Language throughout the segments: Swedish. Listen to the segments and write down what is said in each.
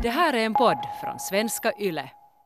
Det här är en podd från Svenska Yle.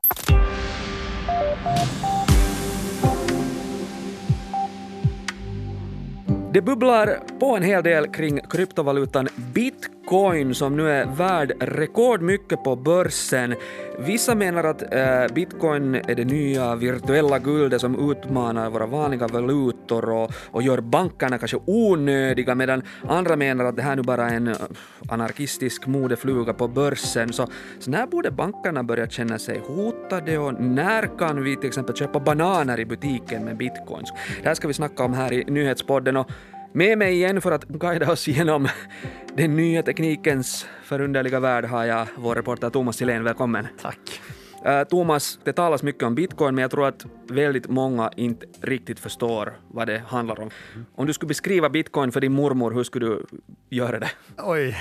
Det bubblar på en hel del kring kryptovalutan Bitcoin som nu är värd rekordmycket på börsen. Vissa menar att Bitcoin är det nya virtuella guldet som utmanar våra vanliga valutor och gör bankerna kanske onödiga, medan andra menar att det här nu bara är en anarkistisk modefluga på börsen. Så när borde bankerna börja känna sig hotade och när kan vi till exempel köpa bananer i butiken med bitcoins? Det här ska vi snacka om här i nyhetspodden, och med mig igen för att guida oss igenom den nya teknikens förunderliga värld har jag vår reporter Thomas Silén. Välkommen. Tack. Thomas, det talas mycket om Bitcoin, men jag tror att väldigt många inte riktigt förstår vad det handlar om. Om du skulle beskriva Bitcoin för din mormor, hur skulle du göra det? Oj.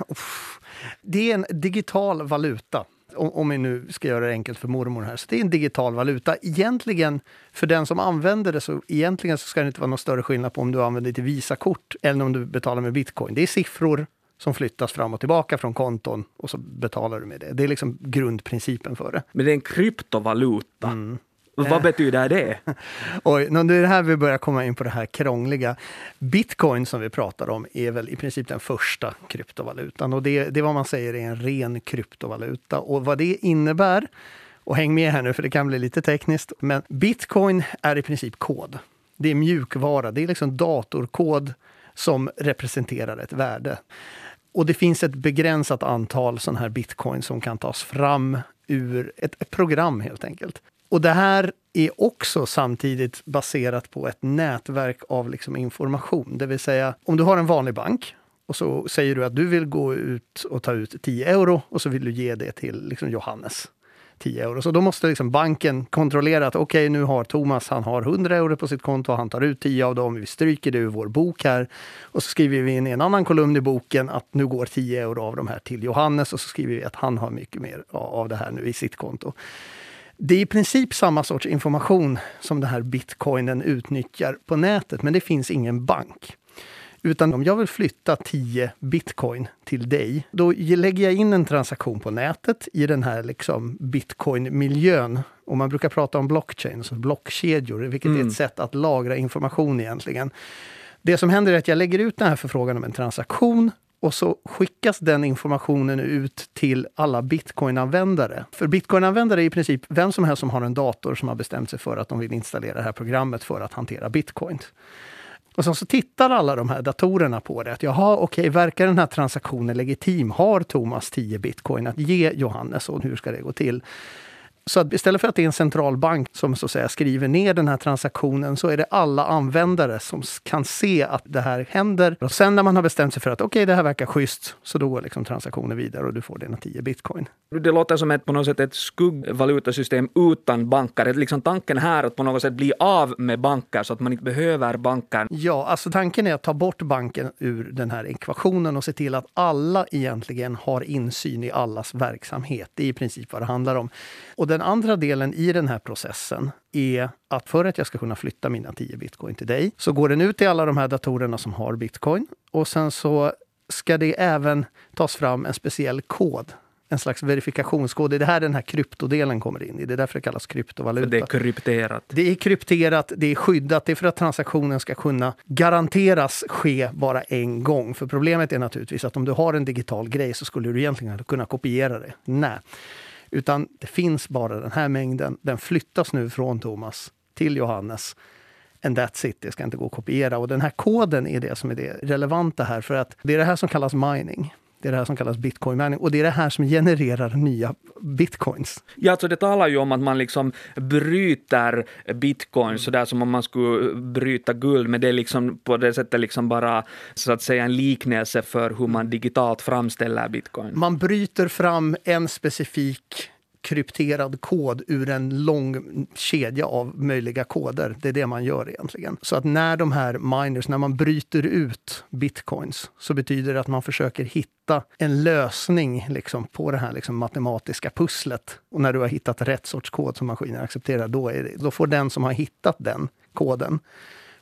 Det är en digital valuta. Om vi nu ska göra det enkelt för mormor här. Så det är en digital valuta. Egentligen, för den som använder det, så egentligen så ska det inte vara någon större skillnad på om du använder det till Visa-kort eller om du betalar med Bitcoin. Det är siffror som flyttas fram och tillbaka från konton och så betalar du med det. Det är liksom grundprincipen för det. Men det är en kryptovaluta. Vad betyder det? Oj, det är det här vi börjar komma in på det här krångliga. Bitcoin som vi pratar om är väl i princip den första kryptovalutan. Och det är vad man säger är en ren kryptovaluta. Och vad det innebär, och häng med här nu för det kan bli lite tekniskt, men Bitcoin är i princip kod. Det är mjukvara, det är liksom datorkod som representerar ett värde. Och det finns ett begränsat antal sådana här bitcoin som kan tas fram ur ett program helt enkelt. Och det här är också samtidigt baserat på ett nätverk av liksom information. Det vill säga, om du har en vanlig bank och så säger du att du vill gå ut och ta ut 10 euro och så vill du ge det till liksom Johannes 10 euro. Så då måste liksom banken kontrollera att okej, nu har Thomas, han har 100 euro på sitt konto och han tar ut 10 av dem. Vi stryker det ur vår bok här och så skriver vi in i en annan kolumn i boken att nu går 10 euro av de här till Johannes och så skriver vi att han har mycket mer av det här nu i sitt konto. Det är i princip samma sorts information som den här bitcoinen utnyttjar på nätet, men det finns ingen bank. Utan om jag vill flytta 10 bitcoin till dig, då lägger jag in en transaktion på nätet i den här liksom bitcoin-miljön. Och man brukar prata om blockchain, alltså blockkedjor, vilket är ett sätt att lagra information egentligen. Det som händer är att jag lägger ut den här förfrågan om en transaktion, och så skickas den informationen ut till alla bitcoin-användare. För bitcoin-användare är i princip vem som helst som har en dator som har bestämt sig för att de vill installera det här programmet för att hantera bitcoin. Och så tittar alla de här datorerna på det. Att jaha, okej, verkar den här transaktionen legitim? Har Thomas 10 bitcoin att ge Johannes och hur ska det gå till? Så att istället för att det är en centralbank som så att säga skriver ner den här transaktionen, så är det alla användare som kan se att det här händer. Och sen när man har bestämt sig för att okej, det här verkar schysst, så då går liksom transaktionen vidare och du får dina 10 bitcoin. Det låter som på något sätt ett skuggvalutasystem utan banker. Liksom tanken här att på något sätt bli av med banker så att man inte behöver banker. Ja, alltså tanken är att ta bort banken ur den här ekvationen och se till att alla egentligen har insyn i allas verksamhet. Det är i princip vad det handlar om. Och den andra delen i den här processen är att för att jag ska kunna flytta mina 10 bitcoin till dig, så går den ut till alla de här datorerna som har bitcoin. Och sen så ska det även tas fram en speciell kod. En slags verifikationskod. Det är det här den här kryptodelen kommer in i. Det är därför det kallas kryptovaluta. För det är krypterat. Det är krypterat, det är skyddat. Det är för att transaktionen ska kunna garanteras ske bara en gång. För problemet är naturligtvis att om du har en digital grej så skulle du egentligen kunna kopiera det. Nej. Utan det finns bara den här mängden. Den flyttas nu från Thomas till Johannes. And that's it. Det ska inte gå att kopiera. Och den här koden är det som är det relevanta här. För att det är det här som kallas mining. Det är det här som kallas bitcoin mining. Och det är det här som genererar nya bitcoins. Ja, alltså det talar ju om att man liksom bryter bitcoin så där som om man skulle bryta guld. Men det är liksom på det sättet liksom bara så att säga en liknelse för hur man digitalt framställer bitcoin. Man bryter fram en specifik krypterad kod ur en lång kedja av möjliga koder. Det är det man gör egentligen. Så att när de här miners, när man bryter ut bitcoins, så betyder det att man försöker hitta en lösning liksom, på det här liksom, matematiska pusslet. Och när du har hittat rätt sorts kod som maskinen accepterar, då får den som har hittat den koden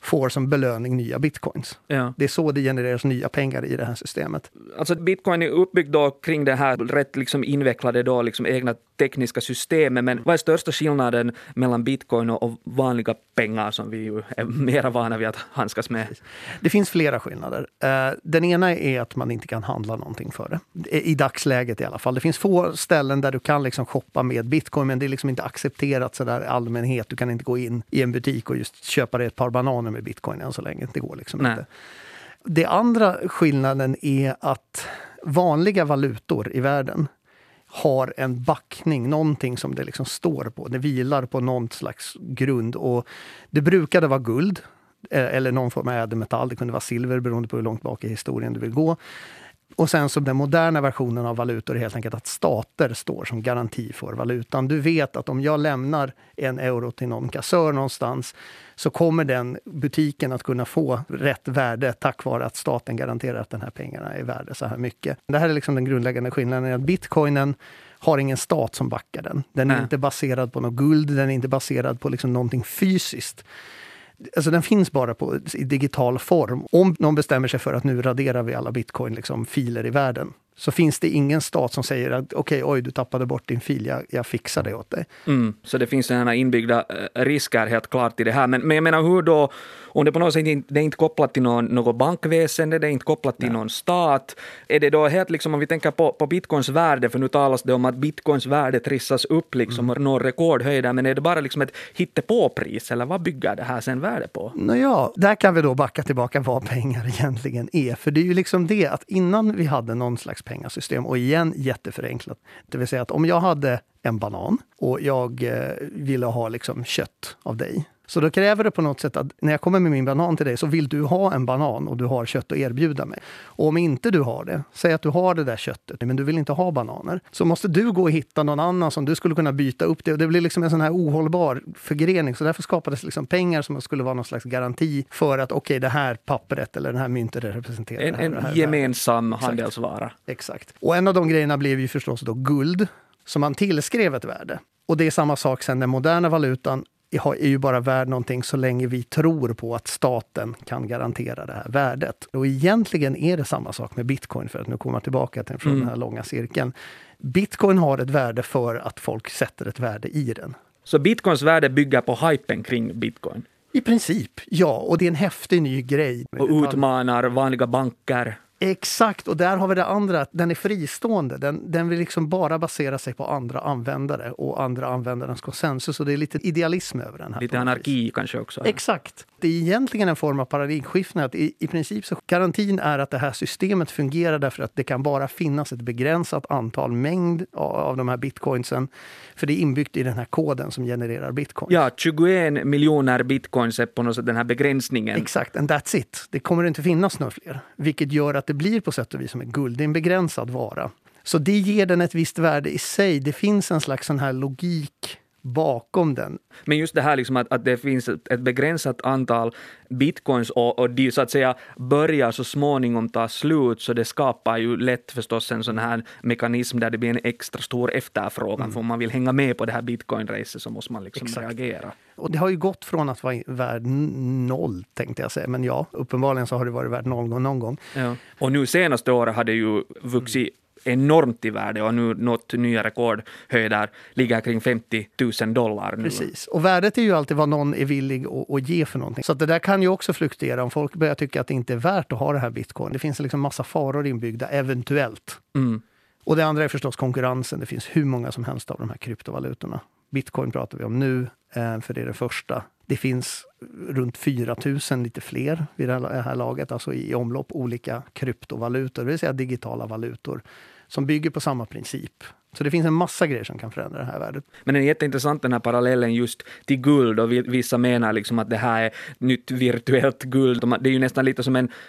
får som belöning nya bitcoins. Ja. Det är så det genereras nya pengar i det här systemet. Alltså bitcoin är uppbyggd då kring det här rätt liksom invecklade då liksom egna tekniska systemet, men vad är största skillnaden mellan bitcoin och vanliga pengar som vi ju är mera vana vid att handskas med? Det finns flera skillnader. Den ena är att man inte kan handla någonting för det. I dagsläget i alla fall. Det finns få ställen där du kan liksom shoppa med bitcoin, men det är liksom inte accepterat så där i allmänhet. Du kan inte gå in i en butik och just köpa dig ett par bananer med bitcoin än så länge. Det går liksom inte. Det andra skillnaden är att vanliga valutor i världen har en backning, någonting som det liksom står på. Det vilar på någon slags grund, och det brukade vara guld eller någon form av ädelmetall. Det kunde vara silver beroende på hur långt bak i historien du vill gå. Och sen som den moderna versionen av valutor är helt enkelt att stater står som garanti för valutan. Du vet att om jag lämnar 1 euro till någon kassör någonstans, så kommer den butiken att kunna få rätt värde tack vare att staten garanterar att den här pengarna är värde så här mycket. Det här är liksom den grundläggande skillnaden, att bitcoinen har ingen stat som backar den. Den är inte baserad på något guld, den är inte baserad på liksom någonting fysiskt. Alltså den finns bara i digital form. Om någon bestämmer sig för att nu raderar vi alla bitcoin-filer i världen, så finns det ingen stat som säger att oj, du tappade bort din fil, jag fixar det åt dig. Så det finns sådana inbyggda risker helt klart i det här. Men jag menar, hur då, om det på något sätt det är inte kopplat till något bankväsen, det är inte kopplat till någon stat, är det då helt liksom, om vi tänker på bitcoins värde, för nu talas det om att bitcoins värde trissas upp liksom och når rekordhöjder, men är det bara liksom ett hittepåpris, eller vad bygger det här sen värde på? Nåja, där kan vi då backa tillbaka vad pengar egentligen är. För det är ju liksom det att innan vi hade någon slags pengasystem, och igen jätteförenklat, det vill säga att om jag hade en banan och jag ville ha liksom kött av dig, så då kräver det på något sätt att när jag kommer med min banan till dig, så vill du ha en banan och du har kött att erbjuda mig. Och om inte du har det, säg att du har det där köttet men du vill inte ha bananer, så måste du gå och hitta någon annan som du skulle kunna byta upp det, och det blir liksom en sån här ohållbar förgrening. Så därför skapades liksom pengar som skulle vara någon slags garanti för att det här pappret eller den här myntet representerar en gemensam handelsvara. Exakt. Och en av de grejerna blev ju förstås då guld, som man tillskrev ett värde. Och det är samma sak sen den moderna valutan är ju bara värd någonting så länge vi tror på att staten kan garantera det här värdet. Och egentligen är det samma sak med bitcoin, för att nu komma tillbaka till från den här långa cirkeln. Bitcoin har ett värde för att folk sätter ett värde i den. Så bitcoins värde bygger på hypen kring bitcoin? I princip, ja. Och det är en häftig ny grej. Och utmanar vanliga banker. Exakt, och där har vi det andra, att den är fristående. Den vill liksom bara basera sig på andra användare och andra användarens konsensus, och det är lite idealism över den här. Lite anarki kanske också. Exakt. Det är egentligen en form av paradigmskifte, att i princip så garantin är att det här systemet fungerar därför att det kan bara finnas ett begränsat antal mängd av de här bitcoinsen, för det är inbyggt i den här koden som genererar bitcoins. Ja, 21 miljoner bitcoins är på något sätt den här begränsningen. Exakt, and that's it. Det kommer inte finnas några fler, vilket gör att det blir på sätt och vis som ett guld. Det är en begränsad vara. Så det ger den ett visst värde i sig. Det finns en slags sån här logik bakom den. Men just det här liksom att det finns ett begränsat antal bitcoins och de så att säga börjar så småningom ta slut, så det skapar ju lätt förstås en sån här mekanism där det blir en extra stor efterfrågan, för om man vill hänga med på det här bitcoin-racet så måste man liksom reagera. Och det har ju gått från att vara värd 0, tänkte jag säga, men ja, uppenbarligen så har det varit värd 0 någon gång. Ja. Och nu senaste året har det ju vuxit enormt i värde, och nu något nya rekordhöjder ligger kring $50,000 nu. Precis, och värdet är ju alltid vad någon är villig att ge för någonting. Så att det där kan ju också fluktuera om folk börjar tycka att det inte är värt att ha det här bitcoin. Det finns liksom massa faror inbyggda, eventuellt. Och det andra är förstås konkurrensen. Det finns hur många som helst av de här kryptovalutorna. Bitcoin pratar vi om nu, för det är det första. Det finns runt 4 000, lite fler vid det här laget, alltså i omlopp, olika kryptovalutor, det vill säga digitala valutor, som bygger på samma princip. Så det finns en massa grejer som kan förändra det här värdet. Men det är jätteintressant den här parallellen just till guld, och vissa menar liksom att det här är nytt virtuellt guld. Det är ju nästan lite som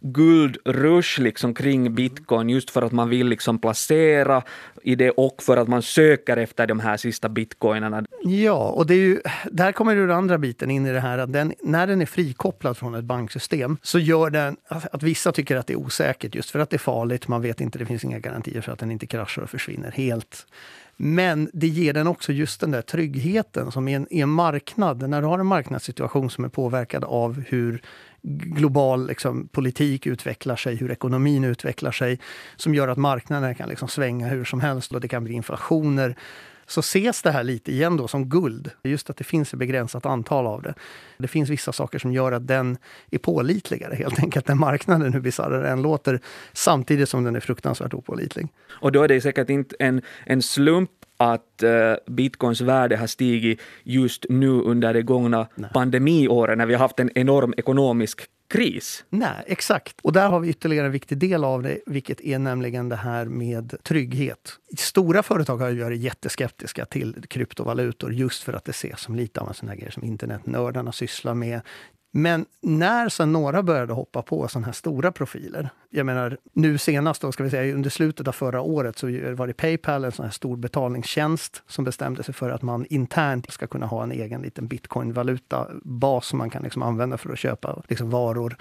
guldrush liksom kring bitcoin just för att man vill liksom placera i det och för att man söker efter de här sista bitcoinarna. Ja, och det är ju, där kommer ju den andra biten in i det här att när den är frikopplad från ett banksystem så gör den att vissa tycker att det är osäkert just för att det är farligt. Man vet inte, det finns inga garantier för att den inte kraschar och försvinner helt. Men det ger den också just den där tryggheten som i en marknad, när du har en marknadssituation som är påverkad av hur global liksom, politik utvecklar sig, hur ekonomin utvecklar sig, som gör att marknaden kan liksom svänga hur som helst och det kan bli inflationer. Så ses det här lite igen då som guld. Just att det finns ett begränsat antal av det. Det finns vissa saker som gör att den är pålitligare helt enkelt än marknaden, hur bisarrare den låter, samtidigt som den är fruktansvärt opålitlig. Och då är det säkert inte en slump att bitcoins värde har stigit just nu under det gångna pandemiåret när vi har haft en enorm ekonomisk kris. Nej, exakt. Och där har vi ytterligare en viktig del av det, vilket är nämligen det här med trygghet. Stora företag har ju varit jätteskeptiska till kryptovalutor just för att det ses som lite av en sån här grej som internetnördarna sysslar med. Men när sen några började hoppa på sådana här stora profiler, jag menar nu senast då ska vi säga under slutet av förra året så var det PayPal, en sån här stor betalningstjänst som bestämde sig för att man internt ska kunna ha en egen liten bitcoin-valuta-bas som man kan liksom använda för att köpa liksom varor.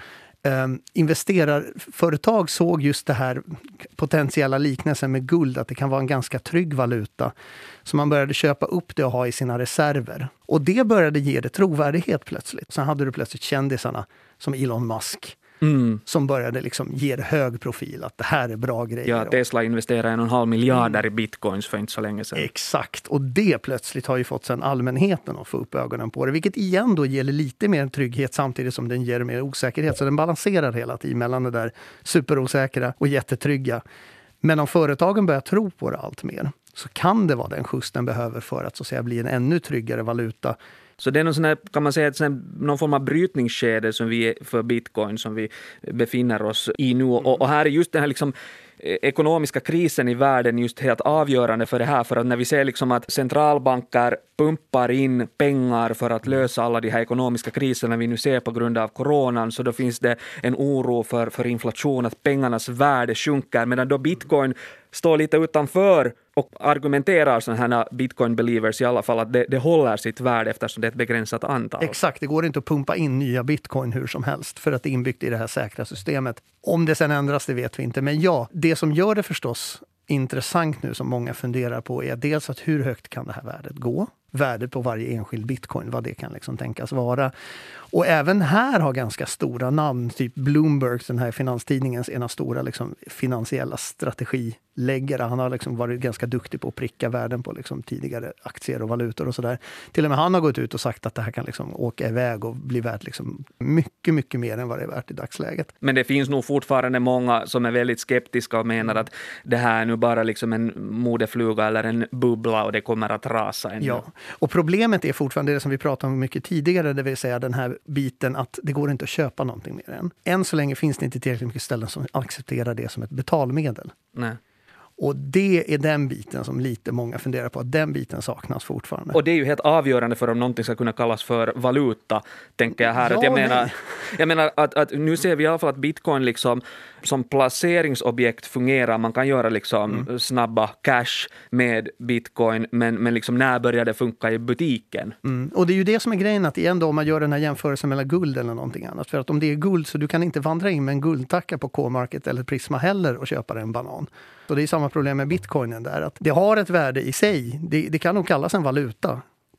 Investerarföretag såg just det här potentiella liknelsen med guld, att det kan vara en ganska trygg valuta. Så man började köpa upp det och ha i sina reserver. Och det började ge det trovärdighet plötsligt. Sen hade du plötsligt kändisarna som Elon Musk. Som började liksom ge hög profil att det här är bra grejer. Ja, Tesla investerade 1,5 miljarder i bitcoins för inte så länge sedan. Exakt, och det plötsligt har ju fått sen allmänheten att få upp ögonen på det. Vilket igen då ger lite mer trygghet samtidigt som den ger mer osäkerhet. Så den balanserar hela tiden mellan det där superosäkra och jättetrygga. Men om företagen börjar tro på det allt mer så kan det vara den skjuts den behöver för att så att säga bli en ännu tryggare valuta. Så det är någon sån här, kan man säga, någon form av brytningsskede som vi är för bitcoin som vi befinner oss i nu. Och här är just den här liksom ekonomiska krisen i världen just helt avgörande för det här. För att när vi ser liksom att centralbanker pumpar in pengar för att lösa alla de här ekonomiska kriserna vi nu ser på grund av coronan, så då finns det en oro för inflation, att pengarnas värde sjunker. Medan då bitcoin står lite utanför och argumenterar sådana här bitcoin-believers i alla fall att det håller sitt värde eftersom det är ett begränsat antal. Exakt, det går inte att pumpa in nya bitcoin hur som helst för att det är inbyggt i det här säkra systemet. Om det sen ändras, det vet vi inte. Men ja, det som gör det förstås intressant nu som många funderar på är dels att hur högt kan det här värdet gå? Värdet på varje enskild bitcoin, vad det kan liksom tänkas vara. Och även här har ganska stora namn, typ Bloomberg, den här finanstidningens ena stora liksom finansiella strategiläggare. Han har liksom varit ganska duktig på att pricka värden på liksom tidigare aktier och valutor och sådär. Till och med han har gått ut och sagt att det här kan liksom åka iväg och bli värt liksom mycket, mycket mer än vad det är värt i dagsläget. Men det finns nog fortfarande många som är väldigt skeptiska och menar att det här är nu bara liksom en modefluga eller en bubbla och det kommer att rasa ännu. Ja. Och problemet är fortfarande det som vi pratade om mycket tidigare, det vill säga den här biten att det går inte att köpa någonting mer än. Än så länge finns det inte tillräckligt mycket ställen som accepterar det som ett betalmedel. Nej. Och det är den biten som lite många funderar på, att den biten saknas fortfarande. Och det är ju helt avgörande för om någonting ska kunna kallas för valuta, tänker jag här. Ja, att jag menar att nu ser vi i alla fall att bitcoin liksom som placeringsobjekt fungerar. Man kan göra liksom snabba cash med bitcoin, men liksom när börjar det funka i butiken? Och det är ju det som är grejen, att igen då, om man gör den här jämförelsen mellan guld eller någonting annat. För att om det är guld så du kan inte vandra in med en guldtacka på K-market eller Prisma heller och köpa en banan. Så det är samma problem med bitcoinen där, att det har ett värde i sig. Det kan nog kallas en valuta.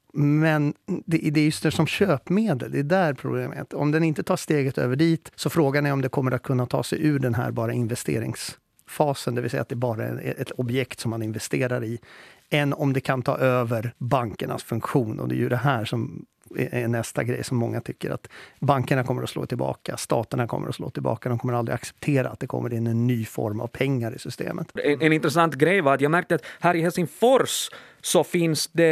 Men det är just det som köpmedel, det är där problemet. Om den inte tar steget över dit så frågan är om det kommer att kunna ta sig ur den här bara investeringsfasen. Det vill säga att det bara är ett objekt som man investerar i. Än om det kan ta över bankernas funktion. Och det är ju det här som är nästa grej som många tycker, att bankerna kommer att slå tillbaka, staterna kommer att slå tillbaka, de kommer aldrig acceptera att det kommer in en ny form av pengar i systemet. En intressant grej var att jag märkte att här i Helsingfors så finns det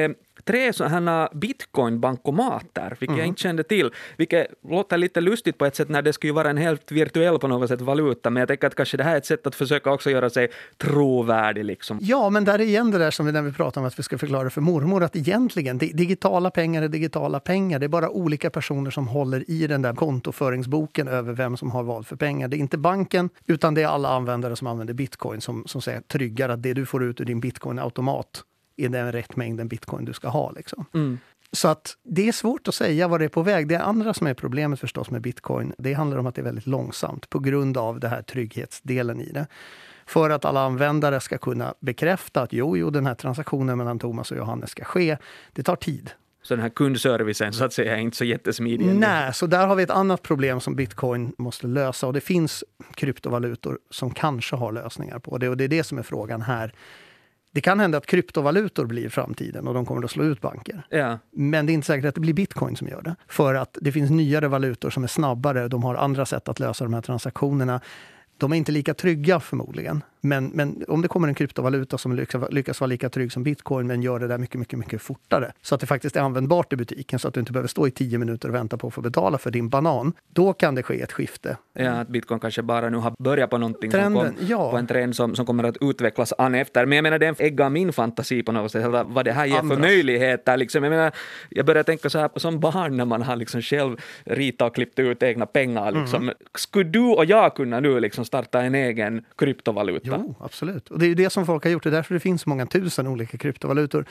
3 sådana bitcoin-bankomater, vilket jag inte kände till. Vilket låter lite lustigt på ett sätt när det skulle vara en helt virtuell på något sätt valuta. Men jag tänker att kanske det här är ett sätt att försöka också göra sig trovärdig. Liksom. Ja, men där är igen det där som när vi pratar om att vi ska förklara för mormor att egentligen digitala pengar är digitala pengar. Det är bara olika personer som håller i den där kontoföringsboken över vem som har vad för pengar. Det är inte banken utan det är alla användare som använder bitcoin som säger tryggar att det du får ut ur din bitcoin-automat är den rätt mängden bitcoin du ska ha. Liksom. Så att det är svårt att säga vad det är på väg. Det andra som är problemet förstås med bitcoin, det handlar om att det är väldigt långsamt på grund av det här trygghetsdelen i det. För att alla användare ska kunna bekräfta att jo, den här transaktionen mellan Thomas och Johannes ska ske, det tar tid. Så den här kundservicen så att säga är inte så jättesmidig. Nej, så där har vi ett annat problem som bitcoin måste lösa och det finns kryptovalutor som kanske har lösningar på det och det är det som är frågan här. Det kan hända att kryptovalutor blir framtiden och de kommer att slå ut banker. Ja. Men det är inte säkert att det blir bitcoin som gör det. För att det finns nyare valutor som är snabbare, de har andra sätt att lösa de här transaktionerna. De är inte lika trygga förmodligen. Men om det kommer en kryptovaluta som lyckas vara lika trygg som bitcoin men gör det där mycket fortare så att det faktiskt är användbart i butiken så att du inte behöver stå i 10 minuter och vänta på att få betala för din banan. Då kan det ske ett skifte. Ja, att bitcoin kanske bara nu har börjat på någonting på en trend som kommer att utvecklas an efter. Men jag menar, det äggar min fantasi på något sätt. Vad det här ger för möjligheter. Liksom. Jag börjar tänka så här på som barn när man har liksom själv ritat och klippt ut egna pengar. Liksom. Skulle du och jag kunna nu liksom starta en egen kryptovaluta? Jo, absolut. Och det är ju det som folk har gjort. Det är därför det finns så många tusen olika kryptovalutor.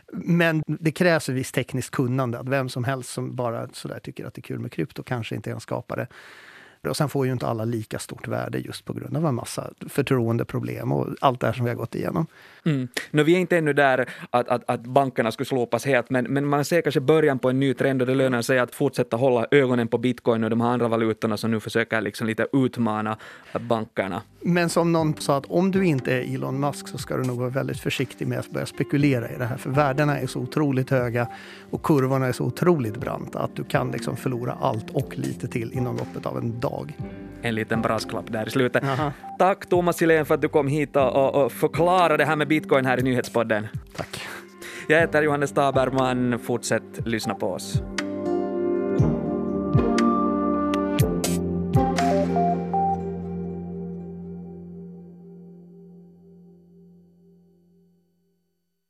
Men det krävs ett visst tekniskt kunnande. Att vem som helst som bara sådär tycker att det är kul med krypto kanske inte ens skapar det. Och sen får ju inte alla lika stort värde just på grund av en massa förtroendeproblem och allt det här som vi har gått igenom. Vi är inte ännu där att bankerna skulle slopas helt, men man ser kanske början på en ny trend och det lönar sig att fortsätta hålla ögonen på bitcoin och de här andra valutorna som nu försöker liksom lite utmana bankerna. Men som någon sa att om du inte är Elon Musk så ska du nog vara väldigt försiktig med att börja spekulera i det här. För värdena är så otroligt höga och kurvorna är så otroligt branta att du kan liksom förlora allt och lite till inom loppet av en dag. En liten brasklapp där i slutet. Aha. Tack Thomas Silén för att du kom hit och förklarade det här med bitcoin här i Nyhetspodden. Tack. Jag heter Johannes Taberman. Fortsätt lyssna på oss.